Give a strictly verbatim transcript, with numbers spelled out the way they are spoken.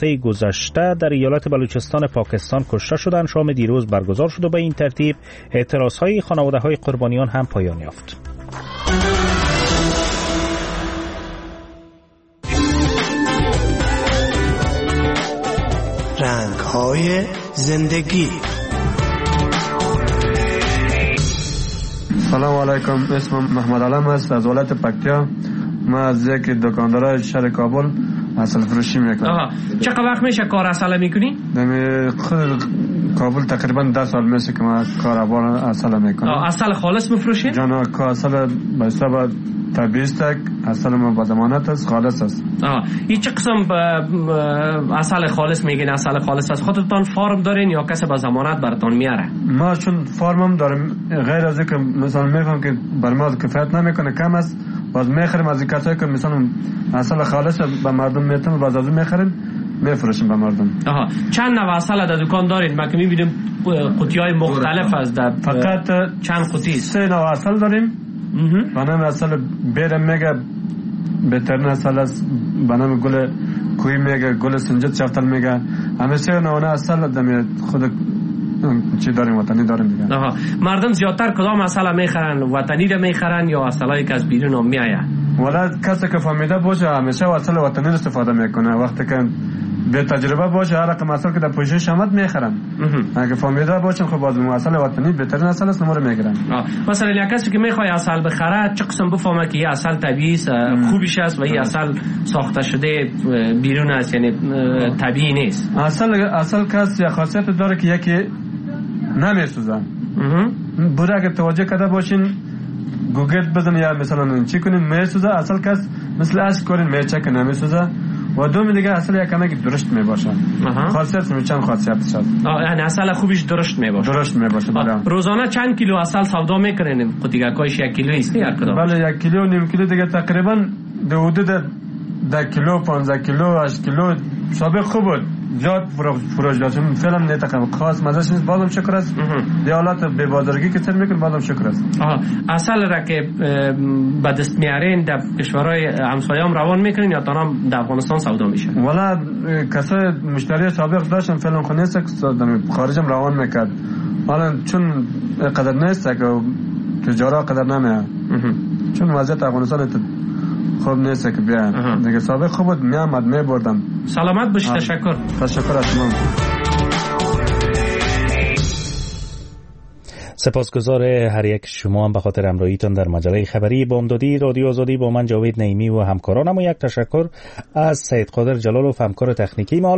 هفته گذشته در ایالت بلوچستان پاکستان کشته شدند. شام دیروز برگزار شد و به این ترتیب اعتراضهای خانواده‌های قربانیان هم پایان یافت. رنگ‌های زندگی. سلام علیکم، اسمم محمد علم است از ولایت پکتیا. من از یک دکاندار شهر کابل عسل فروشی میکنم. آها، چقدر وقت میشه کار عسل میکنی؟ در خود کابل تقریبا ده سال میشه که من کار عسل میکنم. عسل خالص میفروشی؟ جانا که عسل به حساب طبیعی است، عسل ما با ضمانت است، خالص است. آها، این چه قسم عسل خالص میگین؟ عسل خالص است خودتون فارم دارین یا کسی با ضمانت براتون میاره؟ ما چون فارمم داریم، غیر از اینکه مثلا میگم که بر ما کفایت نمیکنه، کم است، باز میخریم از کسایی که مثلا عسل خالص به مردم میتونن، باز از اون میخریم میفروشیم به مردم. آها، چند نوع عسل در دکان دارین؟ ما که میبینیم قوطی‌های مختلف از در فقط چند قوطی؟ سه نوع عسل داریم. بنام عسل بیرم میگه بهترین عسل است، بنام گل کوی میگه، گل سنجد شفتل میگه. همه سه نوع عسل دم خود چی داریم، وطنی داریم دیگه. آها، مردم زیادتر کدام عسل میخرن؟ وطنی رو میخرن یا عسلایی که از بیرون هم میآید؟ والا کسی که فهمیده باشه همیشه عسل وطنی استفاده میکنه. وقتی که به تجربه باشه هر رقم عسل که در پوزیشن شمد میخرن. اگه فهمیده باشن خب باز عسل وطنی بهترین عسل است، نمره میگیرن. مثلا یک کسی که میخواد عسل بخره چه قسم بفهمه که این عسل طبیعی است، خوبیش است و این عسل ساخته شده بیرون است، یعنی طبیعی نیست؟ عسل عسل کس یا خاصیت داره که یکی نمیسوزه. بوده اگه توجه کرده باشین گوگل بزن یا مثلا چی کنین میسوزه. عسل کس مثل اش کنین میچه که نمیسوزه. و دوم دیگه اصل یک کمی درشت میباشه. خاصیت می چند خاصیتش هست. یعنی اصل خوبیش درشت میباشه. درشت میباشه. بله. روزانه چند کیلو اصل سودا میکنین؟ قطیگاکایش یک کیلو است هر کدام؟ بله، یک کیلو نیم کیلو دیگه تقریبا دو حدود ده کیلو پانزده کیلو هشت کیلو سابق خوب بود. زیاد فروش داشتم فعلا نه تقریبا خاص مزهش نیست. بازم شکر است. دیالات به بازارگی که سر میکنه بازم شکر است. آها، اصل را که به دست میارین در کشورهای همسایه‌ام روان میکنین یا تنها در افغانستان سودا میشه؟ والا کسای مشتری سابق داشتم فعلا خو نیست که خارجم روان میکرد. حالا چون قدر نیست که تجارت قدر نمیاد، چون وضعیت افغانستان خوب نیست که بیان دیگه. سابق خوب بود میامد میبردم. سلامت باشی. تشکر. تشکر از شما. سپاسگزار هر یک شما هم به خاطر همراهیتان در مجله خبری بامدادی رادیو آزادی با من جاوید نعیمی و همکارانم، و یک تشکر از سید قادر جلالوف همکار تکنیکی ما.